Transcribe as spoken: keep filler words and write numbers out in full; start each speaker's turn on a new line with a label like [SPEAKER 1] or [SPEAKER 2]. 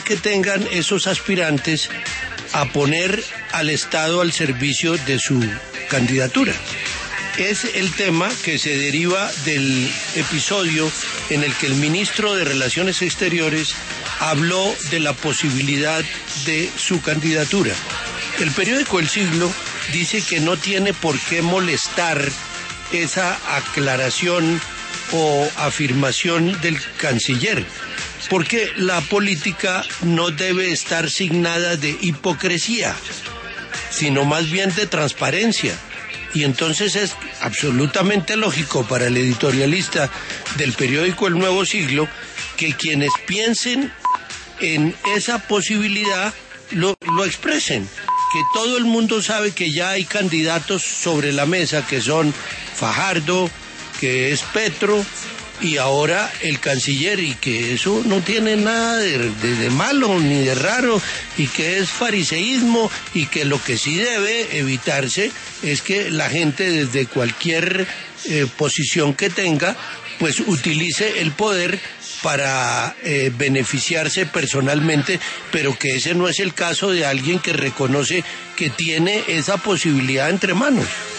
[SPEAKER 1] que tengan esos aspirantes a poner al Estado al servicio de su candidatura. Es el tema que se deriva del episodio en el que el ministro de Relaciones Exteriores habló de la posibilidad de su candidatura. El periódico El Siglo dice que no tiene por qué molestar esa aclaración o afirmación del canciller, porque la política no debe estar signada de hipocresía, sino más bien de transparencia. Y entonces es absolutamente lógico para el editorialista del periódico El Nuevo Siglo que quienes piensen en esa posibilidad lo, lo expresen. Que todo el mundo sabe que ya hay candidatos sobre la mesa, que son Fajardo, que es Petro, y ahora el canciller, y que eso no tiene nada de, de, de malo ni de raro, y que es fariseísmo, y que lo que sí debe evitarse es que la gente desde cualquier eh, posición que tenga, pues utilice el poder para eh, beneficiarse personalmente, pero que ese no es el caso de alguien que reconoce que tiene esa posibilidad entre manos.